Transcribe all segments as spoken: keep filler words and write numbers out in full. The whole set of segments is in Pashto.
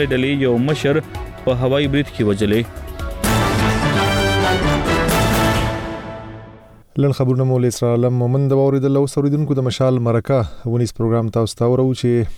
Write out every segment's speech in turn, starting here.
ډلې یو مشر په هوایي برید کې وژلې. لن خبرونه مول اسرائیل مومند اوریدل او سوریدونکو د مشال مرکه ونیس پروګرام تاسو ته ورو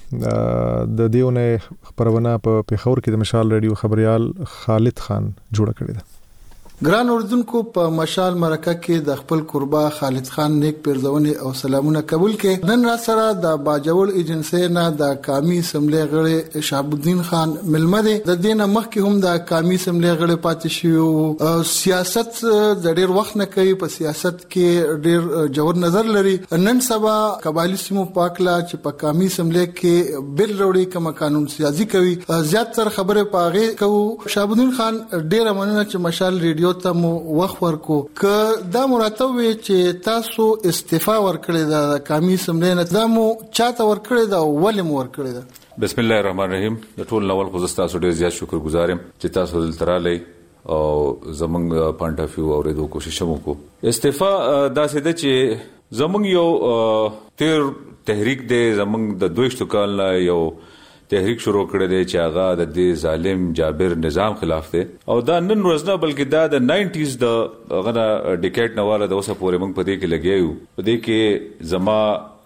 چې د دیونه خبرونه په پیښور کې د مشال رادیو خبريال خالد خان جوړ کړی دی. ګران اوردونکو په مشال مرکه کې د خپل قربا خالد خان نیک پیرزونه او سلامونه قبول کې نن را سره د باجوړ ایجنسی نه د قومي اسمبلی غړي شهاب الدین خان ملمده د دینه مخکې هم د قومي اسمبلی غړي پاتې شو. سیاست د ډېر وخت نه کوي، په سیاست کې ډېر جوړ نظر لري. نن سبا قبایلی سیمو پاکلا چې په قومي اسمبلی کې بل وروړي کوم قانون سازي کوي زیات تر خبره پاغه کو. شهاب الدین خان ډېر مننه چې مشال ریډیو ته مو وخت ورکو. که دا مراتب چې تاسو استعفا ورکړی دا قومي اسمبلی نه دا مو چاته ورکړی دا ولې مو ورکړی دا؟ بسم الله الرحمن الرحیم. د ټول نوول خو تاسو ډیر زیات شکر گزارم چې تاسو دلته رالی او زمونږ پوینټ اف ویو اورېدو کوشش وکړو. استعفا دا څه ده چې زمونږ یو تیر تحریک دی، زمونږ د دویشتو کال نه یو تحریک شروع کړی دی چې هغه د دې ظالم جابر نظام خلاف دی او دا نن ورځ نه بلکې دا د ناینټیز د غنا ډیکیډ نه والا د اوسه پورې موږ په دې کې لګیایو. په دې کې زما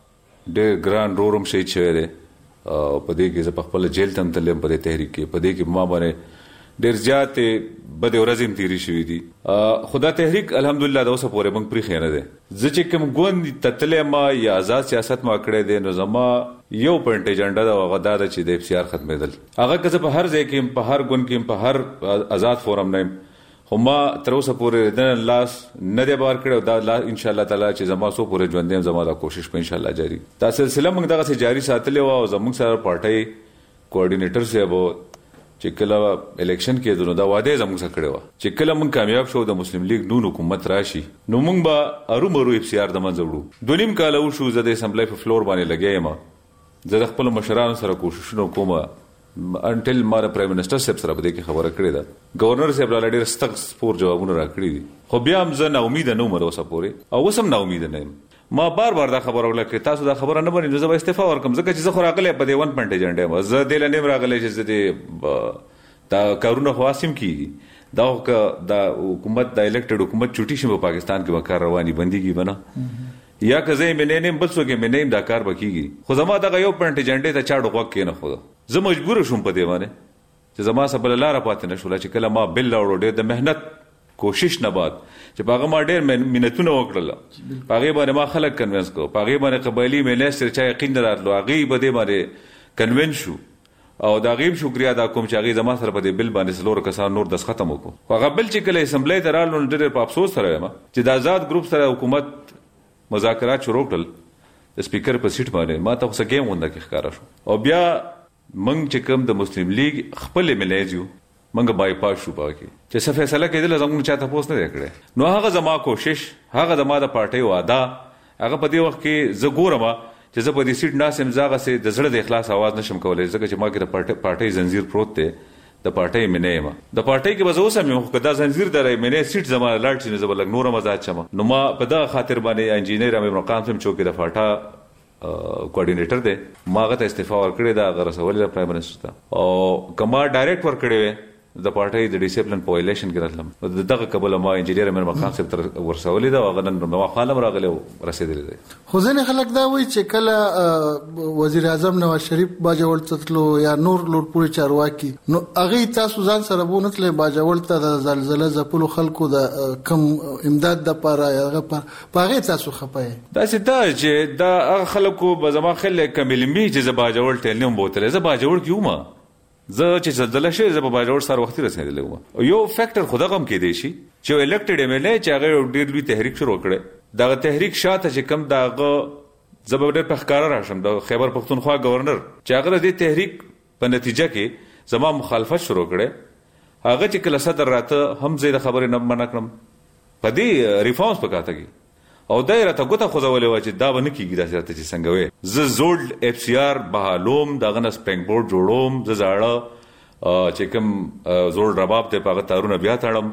ډېر ګران رورم شهید شوی دی او په دې کې زه په خپل جیل ته تلم په دې تحریک کې. په دې کې ما باندې ډېر زیات بد ورځې تیری شوې دي. خدا تحریک الحمدلله د اوسه پورې موږ پرې خینه ده. زه چې کوم ګوند تتلې ما یا آزاد سیاست ما کړې ده نو زما یو پوینټ ایجنډا دا غدا د چې د اف سی آر ختمېدل. هغه که په هر ځای کې په هر ګوند کې په هر آزاد فورم نه خو ما تر اوسه پورې د لاس نه دی بار کړو. دا ان شاء الله تعالی چې زما سو پورې ژوند دیم زما دا کوشش په ان شاء الله جاری. دا سلسله موږ دغه سي جاری ساتلې و او زموږ سره پارټي کوارډینیټر سي ابو چې کله الیکشن کې دنو دا واده زموږ سره کړو چې کله موږ کامیاب شو د مسلم لیگ نون حکومت راشي نو موږ به ارو مرو اف سی آر د منځ وړو. دونیم کال او شو زه د اسمبلی په فلور باندې لګیایم. زه د خپل مشرانو سره کوششونه کوم انټل ما پرایم منسٹر صاحب سره بده کې خبره کړې ده. گورنر صاحب لا ډېر سخت سپور جوابونه راکړي دي خو بیا هم زه نه امید نه مر اوسه پورې او وسم نه امید نه ما بار بار دا خبره ولکه تاسو دا خبره نه بنئ زه به استعفا ورکم ځکه چې زه خو راغلی په دې ون پوینټ ایجنډا ما زه د لنیم راغلی چې زه دا کارونه خاصم کیږي دا د حکومت د الیکټډ حکومت چوټی شي په پاکستان کې وکړ رواني بنديږي بنا یا که زه مې نه بل څوک مې نه دا کار وکړي خو زما دا یو پوینټ ایجنډا ته چاډو وک کې نه خو زه مجبور شوم په دې باندې چې زما سبل لاره پاتې نشول چې کله ما بل لاړو ډېر د مهنت کوشش نه بعد چې باغه ما ډېر مهنتونه وکړل باغه باندې ما خلک کنوینس کو باغه باندې قبایلی مینستر چا یقین دراتلو هغه به دې باندې کنوینس شو او دا غیب شکریا دا کوم چې هغه زما سره په دې بل باندې سلور کسان نور دس ختم وکړو هغه بل چې کله اسمبلی ته رالو ډېر په افسوس سره ما چې د آزاد ګروپ سره حکومت مذاکرات شروع کړل د سپیکر په سیټ باندې ما ته څه گیم ونده کې ښکارا شو او بیا منګ چې کوم د مسلم لیگ خپل ملایزیو منګ بای پاس شو باکي چې څه فیصله کېدل زموږ چاته پوس نه کړي نو هغه زما کوشش هغه زما د پارټي واده هغه په دې وخت کې زه ګورم چې زه په دې سیټ ناسم زاغه سي د زړه د اخلاص आवाज نشم کولای ځکه چې ما کې د پارټي پارټي زنجیر پروت دی د پارټي مې نه ما د پارټي کې به اوسه مې خو دا زنجیر درې مې نه سیټ زما لاړ چې زه بل نور مزاج چم نو ما په دا خاطر باندې انجینیر امیر مقام سم چوکې د فاټا کوارډینیټر دی ما غته استعفا ورکړی دا غره سوال د پرایم منسٹر ته او کما ډایرکټ ورکړی د پارټي د ډیسپلین په وایلیشن کې راتلم دغه قبل ما انجینیر امیر مقام صاحب تر ورسولې دا غنن نو خالم راغله رسیدلې دی خو ځنه خلک دا وایي چې کله وزیر اعظم نواز شریف باجوړ تتلو یا نور لور پوری چارواکي نو هغه تاسو ځان سره بونتله باجوړ ته د زلزلې زپلو خلکو د کم امداد د پاره هغه پاره تاسو خپای دا چې دا چې دا خلکو به زما خلک کملمي چې باجوړ ټلنم بوتله ز باجوړ کیوما زه چې زلزلہ شي زه په باجوړ سره وختي رسیدلی وم یو فیکٹر خو دغه هم کې دی شي چې الیکټډ ایم ال ای چې هغه ډېر لوی تحریک شروع کړي دا تحریک شاته چې کم داغه زبر په ښکارا راشم د خیبر پختونخوا گورنر چې هغه د تحریک په نتیجه کې زما مخالفت شروع کړي هغه چې کله صدر راته هم زه د خبرې نه منع کړم په دې ریفارمز پکاته کی او دایره ته ګوته خوځولې و چې دا ونه کیږي دا چې څنګه وې ز زولډ اف سی آر بهالوم دغه نه سپرینګ بورډ جوړوم ز زاړه چې کوم زولډ رباب ته پاغه تارونه بیا تړم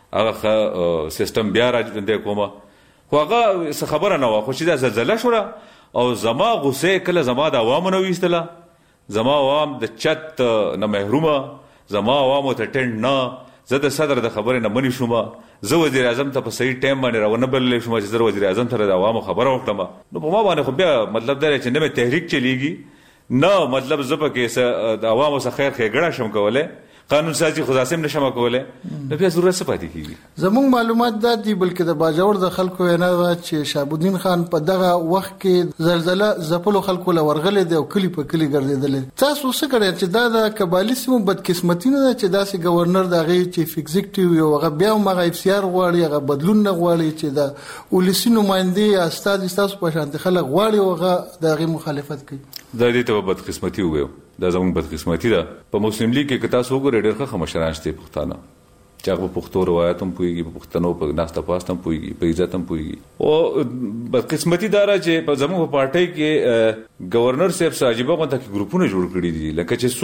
هغه سیستم بیا راځي کومه خو هغه خبره نه و خو چې دا زلزلہ شوه او زما غصه کله زما د عوامو نو وستله زما عوام د چت نه محرومه، زما عوامو ته ټینډ نه، زه د صدر د خبرې نه منې شوم، زه وزیر اعظم ته په صحیح ټایم باندې راونه بللی شوم چې زه وزیر اعظم ته د عوامو خبره وکړم. نو په ما باندې خو بیا مطلب دا دی چې نه مې تحریک چلیږي، نه مطلب زه پکې د عوامو څخه خیر ښېګڼه شم کولی، قانون سازي خو داسې هم نشم کولی، نو بیا ضرورت څه پاتې کېږي؟ زموږ معلومات دا دي بلکې د باجوړ د خلکو وینا ده چې شهاب الدین خان په دغه وخت کې زلزله ځپلو خلکو له ورغلې دی او کلی په کلی ګرځېدلی. تاسو څه کړی چې دا د قبایلي سیمو بدقسمتي نه ده چې داسې ګورنر د هغې چیف ایگزیکټیو یو هغه بیا هم هغه اف سی آر غواړي، هغه بدلون نه غواړي چې د ولسي نمایندې یا استازي ستاسو په شانتې خلک غواړي او هغه د هغې مخالفت کوي؟ دا دې ته بدقسمتي وویو، دا زموږ بدقسمتي ده. په مسلم لیگ کې که تاسو وګورئ ډېر ښه مشران شته پښتانه چې هغه په پښتو روایت هم پوهېږي، په پښتنو په ناسته پاسته هم پوهېږي، په عزت هم پوهېږي. او بدقسمتي دا ده چې په زموږ په پارټۍ کې ګورنر صاحب څه عجیبه غونته کې ګروپونه جوړ کړي دي، لکه چې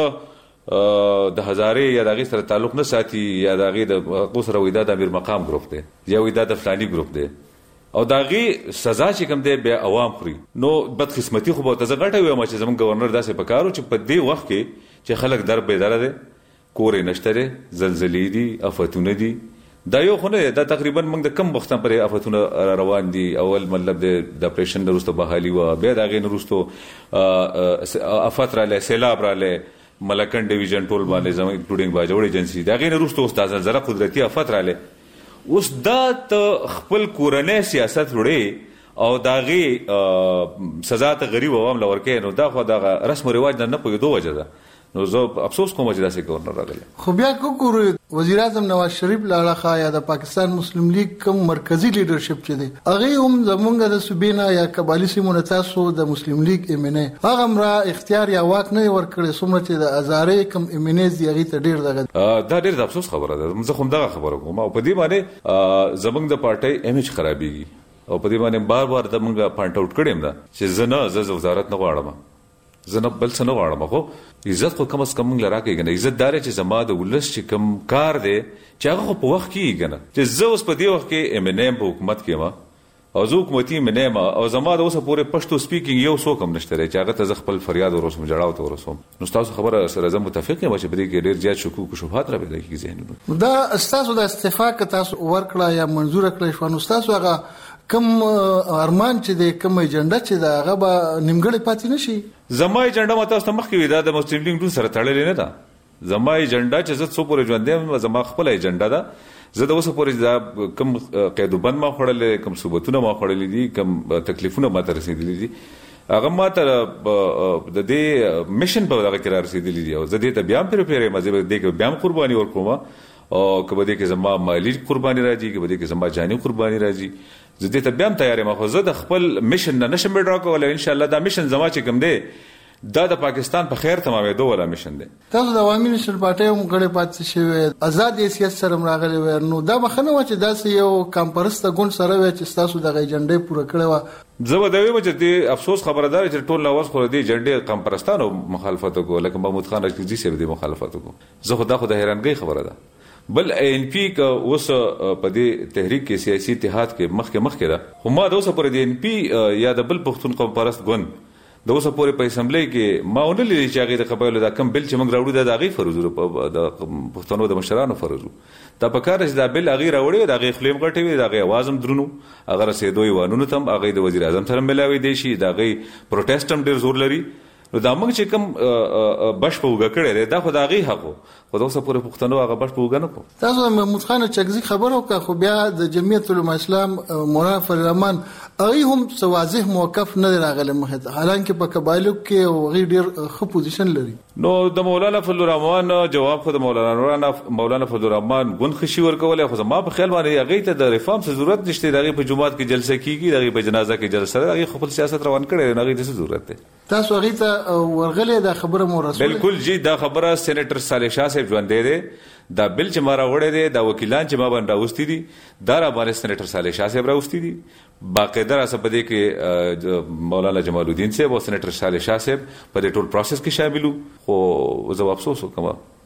څوک د هزارې یا د هغې سره تعلق نه ساتي یا د هغې د هغو سره وایي دا د امیر مقام ګروپ دی یا وایي دا د فلاني ګروپ دی او د هغې سزا چې کوم دی بیا عوام خوري. نو بدقسمتي خو به ورته زه غټه ویم چې زموږ ګورنر داسې پکار و چې په دې وخت کې چې خلک در بیداره دی، کور یې نشته دی، زلزلې دي، افتونه دي، دا یو خو نه دی، دا تقریبا موږ د کم وخت نه پرې افتونه روان دي. اول مطلب د اپریشن نه وروسته بحالي وه، بیا د هغې نه وروسته افت رالی، سیلاب رالی، ملکن ډیویژن ټول باندې زموږ انکلوډینګ باجوړ ایجنسي، د هغې نه وروسته اوس دا زلزله قدرتي افت رالی. اوس دا ته خپل کورنی سیاست وړې او د هغې سزا ته غریب عوام له ورکوې، نو دا خو دغه رسم و رواج نه نه پوهېدو وجه ده. نو زه افسوس کوم چې داسې ګورنر راغلی. خو بیا که وګورو وزیر اعظم نواز شریف له اړخه یا د پاکستان مسلم لیگ کوم مرکزي لیډرشپ چې دی هغې هم زموږ د صوبې نه یا قبایلي سیمو نه تاسو د مسلم لیگ ایم ان ای هغه هم را اختیار یا واک نه یې ورکړی، څومره چې د هزارې کوم ایم ان ایز دي هغې ته ډېر دغه دا ډېر د افسوس خبره ده. زه خو همدغه خبره کوم او په دې باندې زموږ د پارټۍ امیج خرابېږي او په دې باندې بار بار د موږ پوینټ آوټ کړی یم ده چې زه نه زه وزارت نه غواړم، زه نه بل څه نه غواړم، خو عزت خو کم از کم موږ له راکوي که نه. عزت دا دی چې زما د ولس چې کوم کار دی چې هغه خو په وخت کېږي که نه، چې زه اوس په دې وخت کې ایم ان ایم په حکومت کې یم او زه حکومتي ایم ان ایم او زما د اوسه پورې پښتو سپیکینګ یو څوک هم نشته دی چې هغه ته زه خپل فریاد ورسوم، جړاو ته ورسوم. نو ستاسو خبره سره زه متفق یم چې په دې کې ډېر زیات شکوک او شبهات را پیدا کېږي ذهنونو. دا ستاسو د استعفا که تاسو ورکړه یا منظوره کړی شوه، نو ستاسو هغه کوم ارمان چې دی، کوم ایجنډا چې ده، هغه به نیمګړی پاتې نه شي؟ زما ایجنډا ما تاسو ته مخکې وي دا د مسلم لیګ سره تړلې نه ده. زما ایجنډا چې زه څو پورې ژوندی یم زما خپله ایجنډا ده. زه د اوسه پورې دا کوم قید وبند ما خوړلی، کوم ثبوتونه ما خوړلی دي، کوم تکلیفونه ما ته رسېدلي دي، هغه ما ته د دې میشن په دغه کې را رسېدلي دي او زه دې ته بیا هم پرېپیر یم، زه به دې کې بیا هم قرباني ورکوم او که به دې کې زما مالي قرباني راځي، که به دې کې زما جاني قرباني راځي، زه دې ته بیا هم تیار یم. خو زه د خپل میشن نه نشم وډرا کولی. انشاءالله دا میشن زما چې کوم دی دا د پاکستان په خیر تمامېدو والا میشن دی. تاسو د عوامي نیشنل پارټۍ هم غړی پاتې شوی، آزاد حیثیت سره هم راغلی وی، نو دا به ښه نه وه چې داسې یو کامپرسته ګوند سره وی چې ستاسو دغه ایجنډۍ پوره کړې وه؟ زه به دا ویم چې دې افسوس خبره ده چې ټول اواز خو د دې ایجنډۍ کامپرستانو مخالفت وکړو، لکه محمود خان راشدي صاحب دې مخالفت وکړو. زه خو دا خو د حیرانګۍ خبره ده. بل این پی که اوس په دې تحریک کې سیاسي اتحاد کې مخکې مخکې ده، خو ما د اوسه پورې د این پی یا د بل پښتون قوم پرست ګوند د اوسه پورې په اسمبلی کې ما ونه لیدل چې هغې د قبایلو دا کم بل چې موږ راوړو دا د هغې فرض و، د پښتنو د مشرانو فرض و. دا په کار چې دا بل هغې راوړی د هغې خولې هم غټې وي، د هغې اواز هم درون و، هغه رسېدو ایوانونو ته هم هغې د وزیر اعظم سره ملاوی دی شي، د هغې پروټیسټ هم ډېر زور لري. نو دا موږ چې کوم بش په اوږه کړی دی دا خو د هغې حق و، خو د اوسه پورې پښتنو هغه بش په اوږه نه کړو. تاسو د محمود خان چکزي خبره وکړه، خو بیا د جمعیت علما اسلام مولانا فضل الرحمن هغې هم څه واضح موقف نه دی راغلی مخې ته، حالانکې په قبایلو کې هغې ډېر ښه پوزیشن لري. نو د مولانا فضل الرحمن جواب خو د مولانا مولانا فضل الرحمن ګوند ښه شي ورکولی، خو زما په خیال باندې هغې ته د ریفارم څه ضرورت نشته. د هغې په جومات کې جلسه کېږي، د هغې په جنازه کې جلسه ده، هغې خپل سیاست روان کړی دی، هغې ته څه ضرورت دی؟ تاسو هغې ته ورغلی دا خبره مو رسولې؟ بالکل جی، دا خبره سینیټر صالح شاه صاحب ژوندی دی، دا بل چې ما راوړی دی، دا وکیلان چې ما باندې راوستي دي دا را باندې سینیټر صالح شاه صاحب راوستي دي، باقاعده راسه په دې کې مولانا جمال الدین صاحب او سینیټر صالح شاه صاحب په دې ټول پروسس کې شامل وو. خو زه افسوس وکړم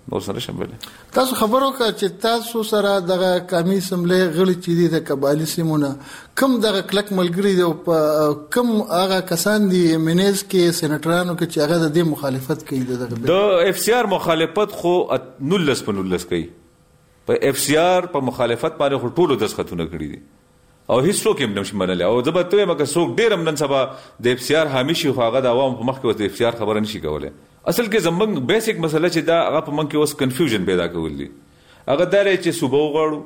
نو سره شامل. تاسو خبرو کا چې تاسو سره دغه قومي سملې غړي چې دي د قبایلی سیمونه کم دغه کلک ملګری دی او کم هغه کسان دي منیز کې سېنټرانو کې چې هغه د دې مخالفت کوي دغه د اف سی آر مخالفت خو نولس په نولس کوي. په اف سی آر په مخالفت باندې خو ټولو دسخطونه کړي دي او هیڅ څوک هم نشي منلی او زه به ته وایم که څوک ډېر هم نن سبا د اف سی آر حامي شي خو هغه د عوامو په مخ کې د اف سی آر خبره نشي کولی. اصل کې زموږ بیسیک مسله چې دا هغه په موږ کې اوس کنفیوژن پیدا کول دي. هغه دا دی چې صوبه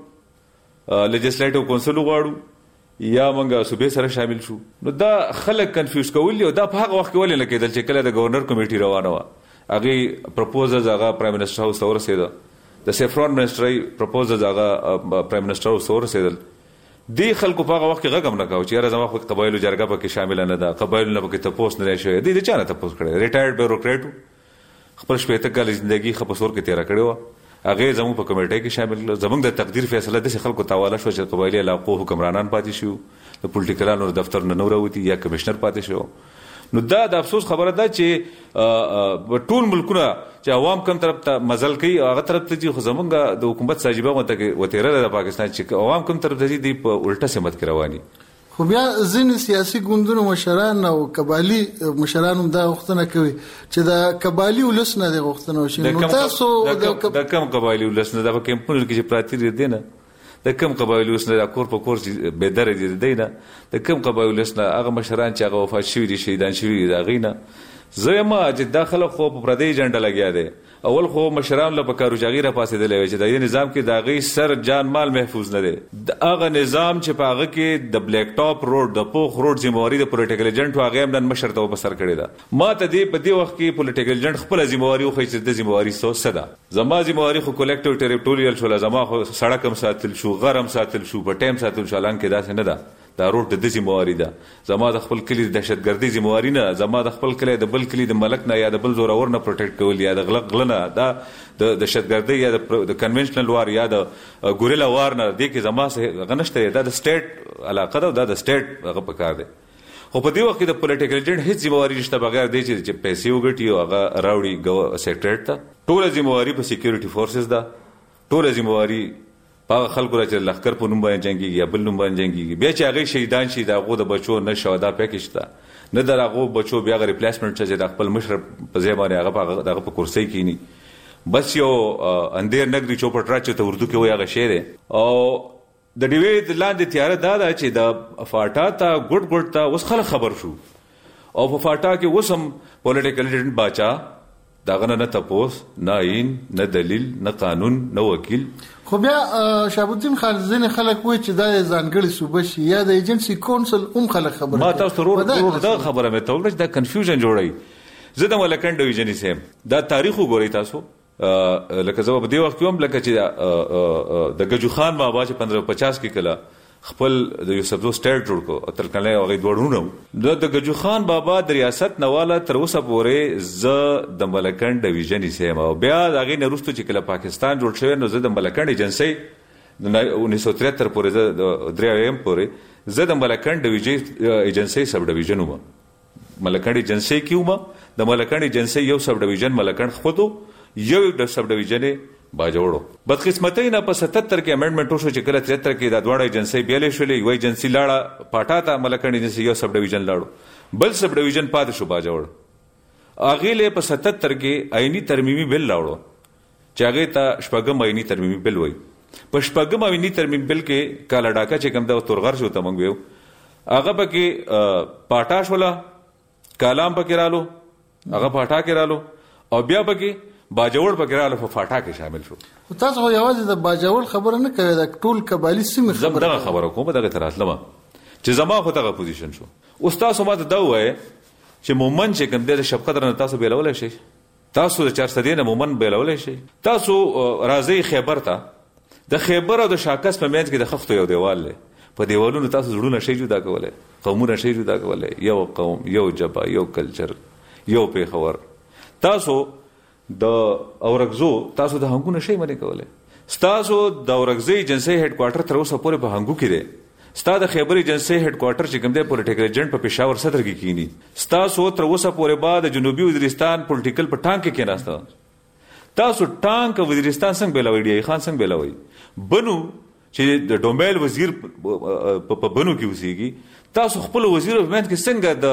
وغواړو لیجسلیټیو کونسل وغواړو یا موږ صوبې سره شامل شو نو دا خلک کنفیوز کول دي او دا په هغه وخت کې ولې نه کېدل چې کله د ګورنر کمیټي روانه وه هغې پروپوزلز هغه پرایم منسټر هاوس ته ورسېده د سیفران منسټرۍ پروپوزلز هغه پرایم منسټر هاوس ته ورسېدل. دی خلکو په هغه وخت کې غږ هم نه کوو چې یاره زما خو قبایلو جرګه پکې شامله نه ده قبایلو نه پکې تپوس نه دی شوی. دی د چا نه تپوس کړی ریټایرډ بیوروکریټ و خپل شپېته کاله زندګي ښه په سور کې تېره کړې وه هغې زموږ په کمیټۍ کې شامل کړه. زموږ د تقدیر فیصله داسې خلکو ته حواله شوه چې قبایلي علاقو حکمرانان پاتې شو د پولیټیکلانو دفتر نه نه راوتي یا کمیشنر پاتې شو. نو دا د افسوس خبره ده چې ټول ملکونه چې عوام کم طرف ته مزل کوي هغه طرف ته ځي خو زمونږ د حکومت ساجبه غونته کې وتیره ده د پاکستان چې عوام کم طرف ته ځي دی په الټه سمت کې رواني. خو بیا ځینې سیاسي ګوندونو مشران او قبایلي مشران هم دا غوښتنه کوي چې د قبایلي ولس نه د غوښتنه وشي. نو تاسو د کم قبایلي ولس نه د کمپونو کې چې پراتی دي نه د کم قبایلو ولس نه د کور په کور چې بېدره دي دی نه د کم قبایلو ولس نه هغه مشران چې هغه وفات شوي دي شهیدان شوي دي د هغې نه زه یم چې دا خلک خو په پردۍ ایجنډه لګیا دی. اول خو مشران له پکارو چې هغې راپاڅېدلی وی چې د دې نظام کې د هغې سر جان مال محفوظ نه دی. د هغه نظام چې په هغه کې د بلیک ټاپ روډ د پوخ روډ ذمهواري د پولیټیکل ایجنټ و هغې هم نن مشر ته وبسر کړې ده. ما ته دې په دې وخت کې پولیټیکل ایجنټ خپله ذمهواري وښیي چې د ذمهواري څه ده. زما ذمهواري خو کولکټیو ټریټوریل شوله زما خو سړک هم ساتل شو غر هم ساتل شو په ټایم ساتل شو حالانکې داسې نه ده. دا روډ د ده ذمهواري ده. زما د خپل کلي د دهشتګردۍ ذمهواري نه زما د خپل کلی د بل کلي د ملک نه یا د بل زورور نه پروټیکټ کول یا د غله غله نه دا د دهشتګردۍ یا د کنونشنل وار یا د ګوریلا وار نه دې کې زما څه هغه نشته. دا د سټیټ علاقه ده دا د سټیټ هغه په کار دی. خو په دې وخت کې د پولیټیکل ایجنټ هېڅ ذمهواري نشته بغیر دی چې پیسې وګټي او هغه راوړي سیکریټریټ ته. ټوله ذمهواري په سیکیورټي فورسز ده. ټوله ذمهواري هغه خلکو را چې لښکر په نوم باندې جنګېږي یا بل نوم باندې جنګېږي بیا چې هغې شهیدان شي د هغو د بچو نه شهدا پیکج شته نه د هغو بچو بیا هغه ریپلیسمنټ شته چې د خپل مشر په ځای باندې هغه د هغه په کرسۍ کښېني. بس یو اندیر نګري چوپټ راچ ته اردو کې وایي هغه شی دی. او د ډیوې لاندې تیاره دا ده چې د فاټا ته ګوټ ګوټ ته اوس خلک خبر شو او په فاټا کې اوس هم پولیټیکل ایجنټ باچا دغه نه تپوس نه عین نه دلیل نه قانون نه وکیل. خو بیا شهاب الدین خان ځینې خلک وایي چې دا ځانګړې صوبه شي یا د ایجنسي کونسل هم خلک خبره کوي. ما تاسو ته ورور دا خبره مې ته وکړه چې دا کنفیوژن جوړوي. زه د ملکنډ ډویژني یم دا تاریخ وګورئ تاسو لکه زه په دې وخت کې هم لکه چې د ګجو خان بابا چې پندرہ پچاس کې کله خپل د یوسفزو سټیټ جوړ کړو ترکلی هغې دوړونه د ګجو خان بابا د ریاست نواله تر اوسه پورې زه د ملکنډ ډویژن یم او بیا د هغې نه وروسته چې کله پاکستان جوړ شوی نو زه د ملکنډ ایجنسۍ انیس سو تریهتر پورې زه د درې اویم پورې زه د ملکنډ ایجنسۍ سب ډویژن وم. ملکنډ ایجنسۍ کې وم د ملکنډ ایجنسۍ یو سب ډویژن ملکنډ خود یو سب ډویژن باجوړو. بدقسمتۍ نه په ستتر کې امنډمنټ وشو چې کله تریهتر کې دا دواړه ایجنسۍ بیلې شولې یوه ایجنسي لاړه پاټا ته ملکنډ ایجنسۍ یو سب ډویژن لاړو بل سب ډویژن پاتې شو باجوړ. هغې له په ستتر کې عیني ترمیمي بل لاړو چې هغې ته شپږم عیني ترمیمي بل وایي. په شپږم عیني ترمیمي بل کې کاله ډاکه چې کوم د تورغر شو ته موږ ویو هغه پکې پاټا شوله کالام پکې رالو هغه پاټا کې رالو او بیا پکې باجوړ پکې راغله په فاټا کې شامل شو. خو تاسو خو یوازې د باجوړ خبره نه کوئ د ټول قبایلي سیمې خبره زه دغه خبره کوم دغې ته راتلم چې زما خو دغه پوزیشن شو. اوس تاسو ما ته دا ووایئ چې مومن چې کوم دی د شب قدر نه تاسو بیلولی شئ تاسو د چارسدې نه مومن بیلولی شئ. تاسو راځئ خیبر ته د خیبر او د شاکس په منځ کې د خښتو یو دیوال دی په دیوالونو تاسو زړونه شئ جدا کولی قومونه شئ جدا کولی یو قوم یو ژبه یو کلچر یو پیښور. تاسو د اورګزو تاسو د هنګو نشئ منې کولی. ستاسو د اورګزۍ ایجنسۍ هیډ کوارټر تر اوسه پورې په هنګو کې دی. ستا د خیبر ایجنسۍ هیډ کوارټر چې کوم دی پولیټیکل ایجنټ په پېښور صدر کې کینی. ستاسو تر اوسه پورې به د جنوبي وزیرستان پولیټیکل په ټانک کې کېناسته. تاسو ټانک وزیرستان څنګه بیلوي ډی خان څنګه بیلوي بنو چې د ډومبیل وزیر په بنو کې اوسېږي تاسو خپل وزیر ومن کې څنګه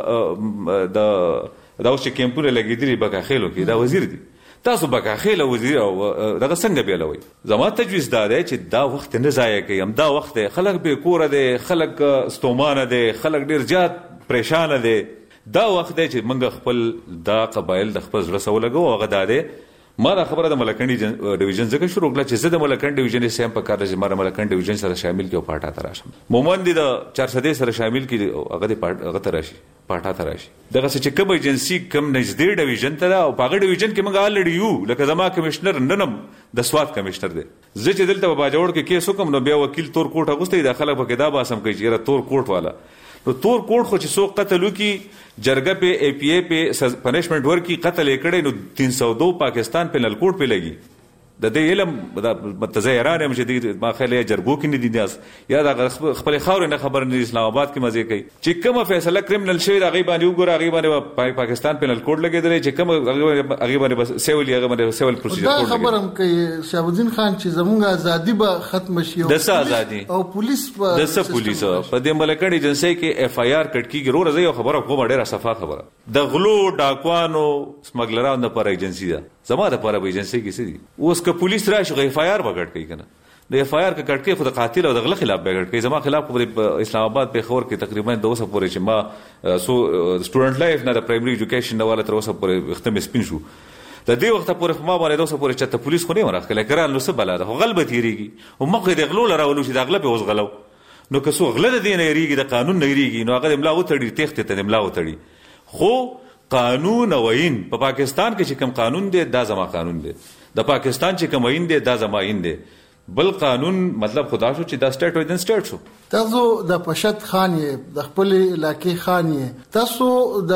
د د دا اوس چې کیمپونه لګېدلي بکاخیلو کې دا وزیر دی تاسو بکاخیله وزیر او دغه څنګه بیلوي زما تجویز دا دی چې دا وخت نه ضایع کوي هم دا وخت خلک بې کوره دی خلک ستومانه دی خلک ډېر زیات پریشانه دی دا وخت دی چې موږ خپل دا قبایل د خپل زړه سره ولګو هغه دا دی ما دا خبره د ملکنډ ډیویژن ځکه شروع کړه چې زه د ملکنډ ډیویژن سیم په کار چې ما د ملکنډ ډیویژن سره شامل کړو پاټا ته راشم مومن دي د چار سدې سره شامل کړي هغه د پاټ هغه ته راشي پاټا ته راشي دغه چې کوم ایجنسی کم نږدې ډیویژن ته او په هغه ډیویژن کې موږ الریډي یو لکه زما کمشنر ننم د سواد کمشنر دی زه چې دلته په باجوړ کې کیس وکم نو بیا وکیل تور کوټ اغوستې د خلک په کې دا باسم کوي چې تور کوټ والا نو تور کوټ خو چې څوک قتل وکي جرګه په ای پی ای په پنشمنت ورکی قتل کړي نو تین سو دو پاکستان پینل کوډ په لګي د دې علم د متزایران هم چې د ما خلې جرګو کې نه دي داس یا د خپل خاور نه خبر نه اسلام آباد کې مزه کوي چې کومه فیصله کریمنل شوی د غیبان یو ګور غیبان پاکستان پینل کوډ لګیدل چې کومه غیبان بس سیول یا غیبان سیول پروسیجر کوډ دا خبرم کوي شهاب الدین خان چې زموږ ازادي به ختم شي د څه ازادي او پولیس په د څه پولیس په دې ملکړي ایجنسی کې اف آی آر کټ کیږي ورو زه یو خبره کوم ډیره صفه خبره د غلو ډاکوانو سمګلرانو د پر ایجنسی ده زما د پر ایجنسی کې سړي اوس که پولیس راشي اف آی آر بغټ کوي کنه د اف آی آر کې کټ کې خود قاتل او د غل خلاف بغټ کوي زما خلاف په اسلام آباد په خور کې تقریبا د اوسه پورې چې ما سو سټوډنټ لایف نه د پرایمري ایجوکیشن نه والا تر اوسه پورې ختم سپین شو د دې وخت پورې ما باندې د اوسه پورې چې ته پولیس خو نه ورغله کړه نو څه بلا ده غلبه تیریږي او مخه د غلو لراولو چې د غلبه اوس غلو نو که څو غله د دین یریږي د قانون نه یریږي نو هغه املا وتړي تخته ته املا وتړي خو قانون وین په پا پاکستان کې چې کوم قانون دی دا زما قانون دی د پاکستان چې کوم وین دی دا زما وین دی بل قانون مطلب خدا شو چې دا سټیټ ویدن سټیټ شو تاسو د پشت خان یې د خپل علاقې خان یې تاسو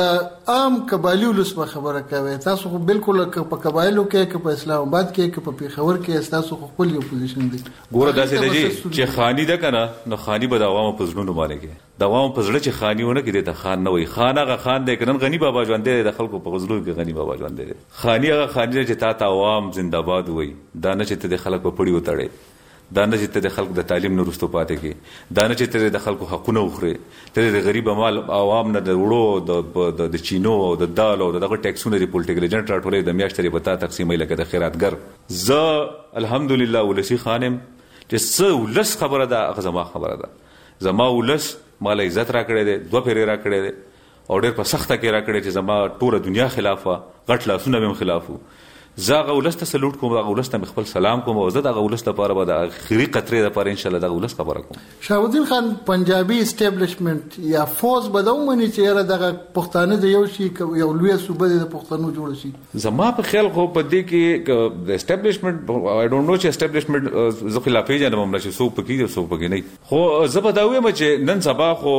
د عام قبایلی ولس په خبره کوي تاسو خو بالکل په قبایلو کې په اسلام آباد کې په پیښور کې تاسو خپل یو پوزیشن دی ګوره داسې دی چې خانی ده کنه نو خانی به د عوامو په زړونو باندې کې د عوامو په زړه چې خانیونه کې د خان نه وي خان هغه خان دی کنن غنی بابا ژوند دی د خلکو په غزلو کې غنی بابا ژوند دی خانی هغه خانی چې تا ته عوام زنده‌باد وي دا نه چې ته د خلک په پړی وتړي دا نه چې ته د خلکو د تعلیم نه وروسته پاتې کې دا نه چې ته د خلکو حقونه وخوري ته د غریب مال عوام نه د وړو د د چینو او د دال او دغه ټیکسونه د پولیټیکل ایجنټ راټولې د میاشتې په تا تقسیمې لکه د خیراتګر زه الحمدلله ولسی خانم چې څه ولس خبره ده هغه زما خبره ده زما ولس مال عزت را کړی دی دوه پیری را کړی دی او ډېر په سخته کې را کړی چې زما ټوله دنیا خلاف وه غټ لاسونه مې هم خلاف وو زه هغه ولس ته سلوټ کوم هغه ولس ته خپل سلام کوم او زه دغه ولس لپاره به د اخري قطرې لپاره انشاءالله دغه ولس خبره کوم شهاب الدین خان پنجابي اسټابلیشمنت یا فوز به دا ومني چې یاره دغه پښتانه د یو شي یو لویه صوبه د پښتنو جوړ شي زما په خیال خو په دې کې د اسټابلیشمنت آی ډونټ نو چې اسټابلیشمنت زه خو لا پیژنم هم چې څوک پکې دي څوک پکې نه خو زه به دا وایم چې نن سبا خو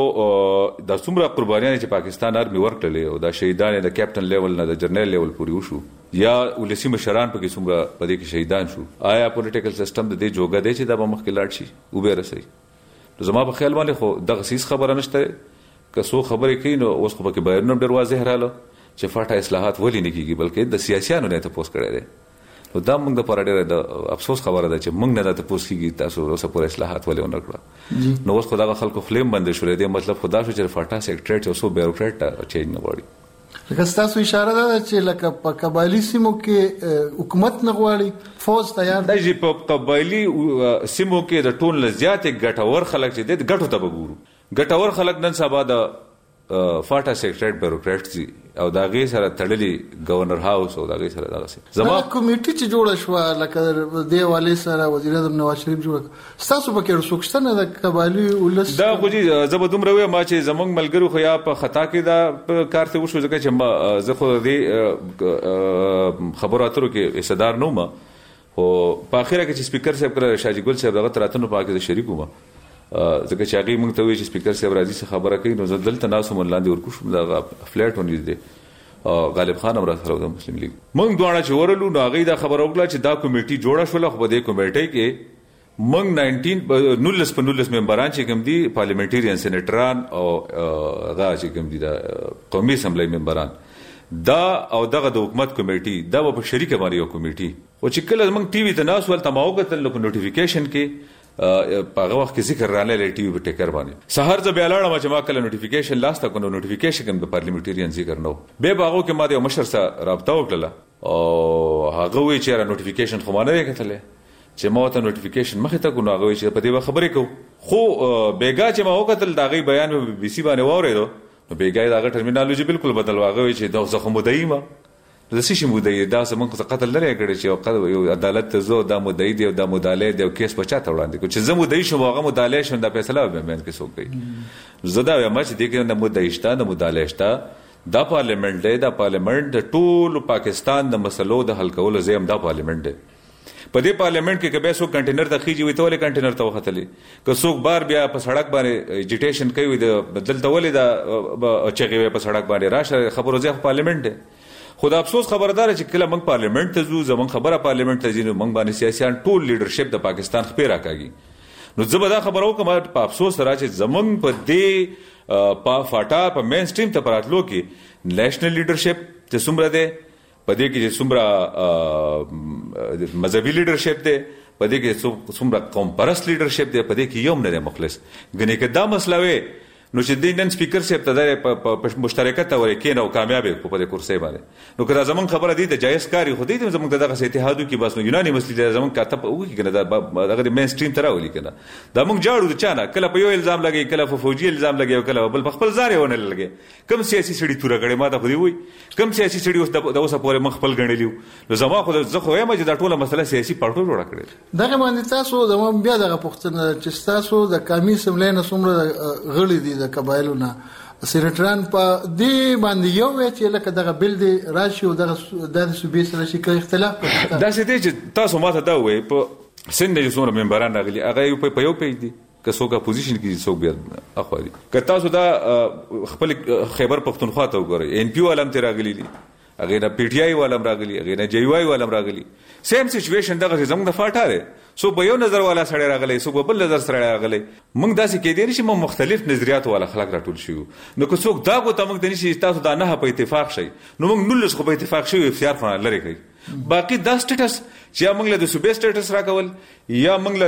د څومره قربانیان چې پاکستان آرمي ورکړلې او د شهیدان د کیپټن لیول نه د جرنیل لیول پورې وشو یا ولسی مشران پکې څومره په دې کې شهیدان شو آیا پولیټیکل سیستم د دې جوګه دی چې دا به مخکې لاړ شي او به رسي نو زما په خیال باندې خو دغه سیس خبره نشته که څو خبرې کوي نو اوس خو پکې بیرونم ډېر واضح رااله چې فاټا اصلاحات ولې نه کیږي بلکې د سیاسيانو نه تاسو کړی دی نو دا موږ د پاره ډېر د افسوس خبره ده چې موږ نه د تاسو کیږي تاسو اوس پر اصلاحات ولې ونه کړو نو اوس خو دا خلکو خلیم بند شول دی مطلب خدا شو چې فاټا سیکریټریټ او سو بیوروکریټ چینج نه وړي لکه تاسو اشاره ده چې لکه په قبایلی سیمو کې حکومت نه غواړي فوج تیار دی چې په قبایلی سیمو کې د ټول لزیاتې ګټور خلک چې د ګټو ته وګورو ګټور خلک نن سبا د فاټا سیکریټریټ بیوروکریټ دي او دا غي سره تړلي گورنر هاوس او دا غي سره دغه زما کمیټي چې جوړه شو لکه د والي سره وزیر اعظم نواز شریف جوړ تاسو په کې رسوکشتنه د قبایلی ولس دا خو جی زبردوم روي ما چې زمونږ ملګرو خو یا په خطا کې دا کار ته وشو ځکه چې زه خو دې خبرو اترو کې صدر نوم او په اخره کې چې سپیکر صاحب کړ شاجي ګل صاحب دغه تراتنو په کې شریک وم ځکه چې هغه موږ ته وی چې سپیکر صاحب راځي څه خبره کوي نو زه دلته ناسو ملاندې ورکو شم دا فلیټ ونیز دي غالب خان هم راځره د مسلم لیگ موږ دواړه چې ورلو نو هغه دا خبره وکړه چې دا کمیټي جوړه شول خو د کمیټي کې موږ نولس نولس په نولس ممبران چې کوم دي پارلیمنټریان سېنیټران او هغه چې کوم دي د قومي اسمبلی ممبران دا او دغه د حکومت کمیټي دا په شریکه باندې یو کمیټي او چې کله موږ ټي وي ته ناس ول تماو کتل په نوټیفیکیشن کې په هغه وخت کې ذکر رانه لې ټي وي په ټیکر باندې سحر ز بیا لاړم چې ما کله نوټیفیکیشن لاسته کو نوټیفیکیشن کوم د پارلیمنټریان ذکر نو به باغو کې ما د مشر سره رابطه وکړه او هغه وی چې را نوټیفیکیشن خو ما نه کتلې چې ما ته نوټیفیکیشن مخه ته کو نو هغه چې په دې خبرې کو خو بیګا چې ما وکتل دا غي بیان په بي بي سي باندې واورېدو نو بیګا دا ټرمینالوژي بالکل بدل واغوي چې دا زخم مدعي ما د سې شي مدعي دا سمون څه قتل لري کړي چې یو عدالت ته زو دا مدعي دی او دا مداله دی او کیس په چاته وړاندې کو چې زمو مدعي شو هغه مداله شون د فیصله به مېن کې سو کوي زدا ما چې دې کې د مدعي شته د مداله شته دا پارلیمنت دی دا پارلیمنت د ټول پاکستان د مسلو د حل کولو زم دا پارلیمنت دی په دې پارلیمنت کې کبه سو کنټینر ته خيږي وي ته ولې کنټینر ته وختلې که څوک بار بیا په سړک باندې ایجیټیشن کوي د بدل ته ولې دا چغي په سړک باندې راشه خبرو ځه پارلیمنت دی خدا افسوس خبردار چې کله موږ پارلیمنت ته زو زمون خبره پارلیمنت ته ځینو موږ باندې سیاسيان ټول لیډرشپ د پاکستان خپې راکاږي نو زه به دا خبرو کوم په افسوس سره چې زمون په دې په فاټا په مین سټریم ته پراتلو کې نېشنل لیډرشپ ته څومره ده په دې کې چې څومره مذهبي لیډرشپ دی په دې کې څومره قوم پرست لیډرشپ دی په دې کې یو نه دی مخلص غني کې دا مسله وي نو چې د نن سپیکر صاحب ته په مشترکت ته ورکې نو کامیاب په دې کورسي باندې نو کله زمون خبره دي د جایز کاری خو دې زمون دغه اتحادو کې بس نو یوناني مسلې زمون کاتب وګي کنه دا دغه مین سټریم تر اولي کنه دا موږ جاړو د چانه کله په یو الزام لګي کله په فوجي الزام لګي کله بل په خپل ځای ونه لګي کم سیاسي سړي تور غړي ما ته خو دی وای کم سیاسي سړي اوس د اوسه پورې مخ خپل غړلیو نو زما خو زه خو یم چې دا ټوله مسله سیاسي پارټو جوړه کړې دغه باندې تاسو زموږ بیا دغه پښتنه چې تاسو د کمی سملې نه څومره غړي دي د قبایلونو سېنټران په دې باندې یو وی چې لکه دغه بل دی راشي او دغه د صوبې سره شي کې اختلاف کوي دا څه دي چې تاسو ماته دا وایي په سند د څومره ممبران راغلي هغه په یو پیج دي که څوک اپوزیشن کې څوک بیا اخوالي که تاسو دا خپل خیبر پختونخوا ته وګورئ ان پی او علم ته راغلي دي هغه نه پی ټی آی ولم راغلي هغه نه جی وای ولم راغلي سیم سچويشن دغه زموږ د فاټاره سو په یو نظر والا سره راغلي سو په بل نظر سره راغلي موږ داسې کې دي چې موږ مختلف نظریات والا خلک راټول شو نو که څوک دا کو ته موږ د نشي تاسو دا نه په اتفاق شي نو موږ نلس خو په اتفاق شي اختیار فرانه لري کوي باقي دا سټیټس چې موږ له د صوبې سټیټس راکول یا موږ له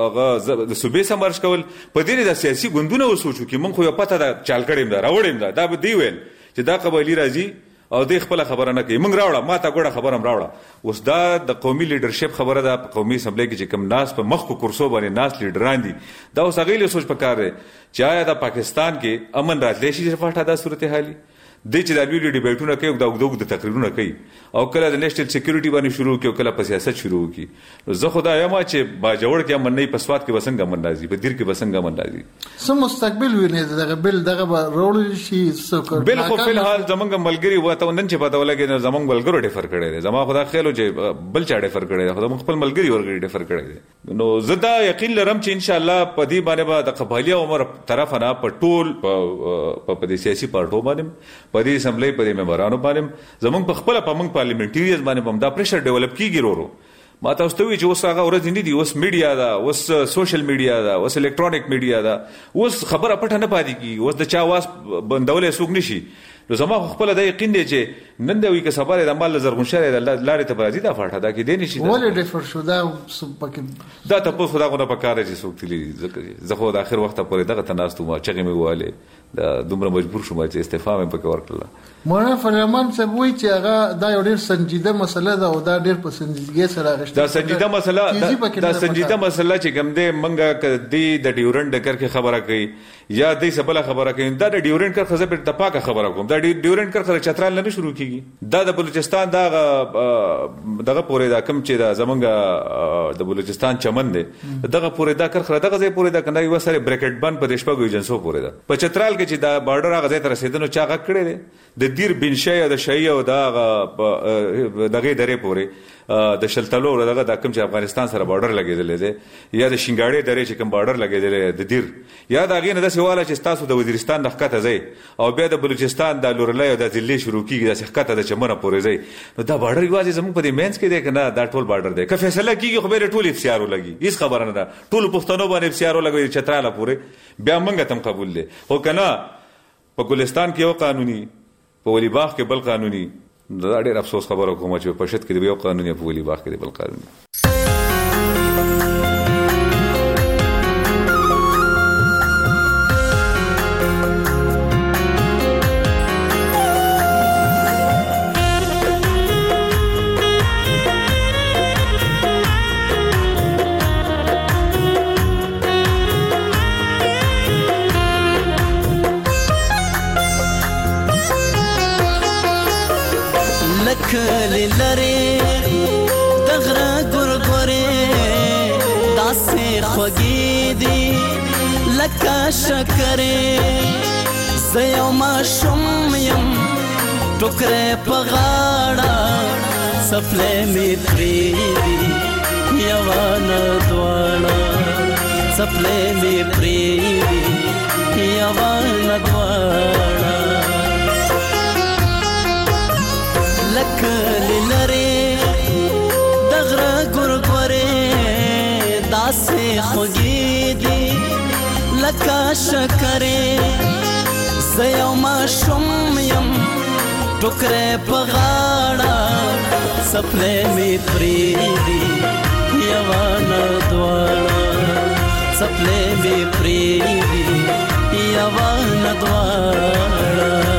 د صوبې سمارش کول په دې د سیاسي ګوندونو وسوچو کې موږ خو یو پته دا چال کړیم دا راوړیم دا دا به دی ویل چې دا قبایلی راځي او د خپل خبره نه کوي موږ راوړه ما ته ګوره خبره هم راوړه اوس دا د قومي لیډرشپ خبره ده په قومي اسمبلی کې چې کوم ناس په مخ کو کورسو باندې ناس لیډران دي دا اوس هغه له سوچ پکار دی چې آیا د پاکستان کې امن راتلی شي چې فاټه دا صورتحالي د چې د ویډیو ډیبیټونه کوي او د وګړو د تقریرونه کوي او کله د نېشنل سکیورټي باندې شروع کوي او کله په سیاست شروع کوي نو زه خدای یم چې باجوړ کې من نه پسواد کې وسنګ من راځي په دیر کې وسنګ من راځي سم مستقبل ویني دغه بل دغه رول شي څوک بل خو په حال زمونږ ملګری وته نن چې پته ولګي زمونږ ملګرو ډیفر کړي دي زما خدای خیالو چې بل چا ډیفر کړي دي خدای خپل ملګری ورګری ډیفر کړي دي نو زدا یقین لرم چې ان شاء الله په دې باندې به د قبایلی عمر طرف نه په ټول په په سیاسي پارټو باندې په دې اسمبلی په ممبرانو باندې زمونږ په خپل په موږ پارلیمنټریز باندې هم دا پریشر ډیولپ کیږي ورو ما تاسو ته وی چې اوس هغه ورځ نه دي اوس میډیا دا اوس سوشل میډیا دا اوس الکترونیک میډیا دا اوس خبره پټه نه پاتې کیږي اوس د چا واس بندولې سوق نشي نو زما خپل د یقین دی چې نن د وی که سفر د مال زرغون شری د لارې ته برازي دا فاټه دا کې دی نشي ولې ډیفر شو دا پکې دا ته په خدا غو نه پکاره چې سوق تلی زه خو د اخر وخت پورې دغه تناستو ما چغې مې واله دا دومره مجبور شوم چې استعفا مې پکې ورکړه مولانا فرمان صاحب وایي چې هغه دا یو ډېر سنجیده مسله ده او دا ډېر په سنجیدګۍ سره راغشته دا سنجیده مسله دا سنجیده مسله چې کوم دی منګه کدی د ډیورنډ د کرکه خبره کوي یا د سبله خبره کوي دا د ډیورنډ کرخه زه په تپاکه خبره کوم دا ډیورنډ کرخه چترال نه شروع کیږي دا د بلوچستان دا دغه پورې دا کم چې دا زمونږ د بلوچستان چمن دی دغه پورې دا کرخه دغه ځای پورې دا کنده یو سره بریکټ بند په دشپګو ایجنسو پورې دا په چترال چې دا بارډر هغه ځای ته رسیدنو چا غک کړی دی د دیر بنشي او د شي او دا دغه درې پورې د شلتلو دغه د کوم چې افغانستان سره بارډر لګیدل دی یا د شینګاړې درې چې کوم بارډر لګیدل د دیر یا دا غینه د سیواله چې تاسو د وزیرستان د حقته ځای او بیا د بلوچستان د لورلای او د ذلی شروع کیږي د حقته د چمنه پورې ځای نو دا بارډر یوازې زموږ په دې مینس کې دی کنه دا ټول بارډر دی که فیصله کیږي خو به ټول افسیارو لګي هیڅ خبره نه ده ټول پښتنو باندې افسیارو لګي چتراله پورې بیا موږ تم قبول دي خو کنه په ګلستان کې یو قانوني په ولی باغ کې بل قانوني. دا ډېر افسوس خبره کوم چې په شت کې د یو قانوني په ولی باغ کې د بل قانوني. کلی لري دغره ګورګورې داسې خوږې دي لکه شکرې. زه یو ماشوم یم ټوکرې په غاړه څپلۍ مې پرېږدي یوه نه دواړه څپلۍ مې پرېږدي یوه نه دواړه. لکلی لري دغره ګورګورې داسې خوږې دي لکه شکرې. زه یو ماشوم یم ټوکرې په غاړه څپلۍ مې پرېږدي یوه نه دواړه څپلۍ مې پرېږدي یوه نه دواړه.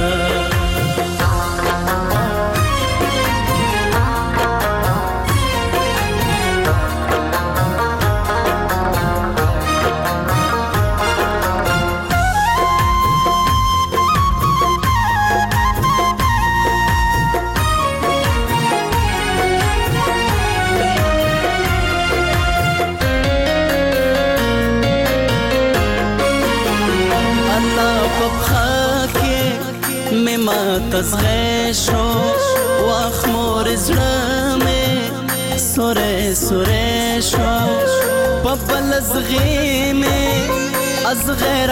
تزغې شو واخ مور زړه مې سورې سورې شو په بل زغې مې ازغې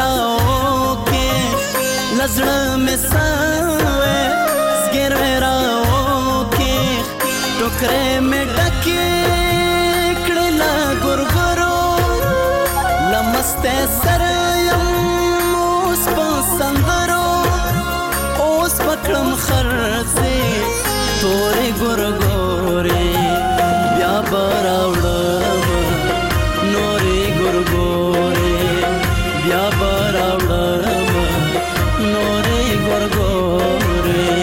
راوکې لزړه مې سوې زګېروې راوکې ټوکرې مې ډکې کړې له ګورګورو له مستۍ سره یم اوس په سندرو پکړم خرڅې تورې ګورګورې بیا به راوړم نورې ګورګورې بیا به راوړم نورې ګورګورې.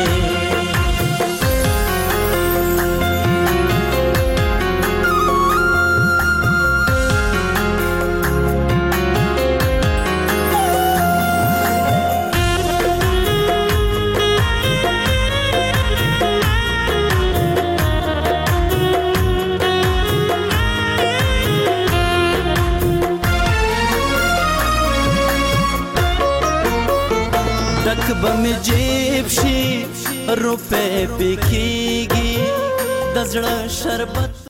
ډک به مې جیب شي روپۍ پکېږي د زړه شربت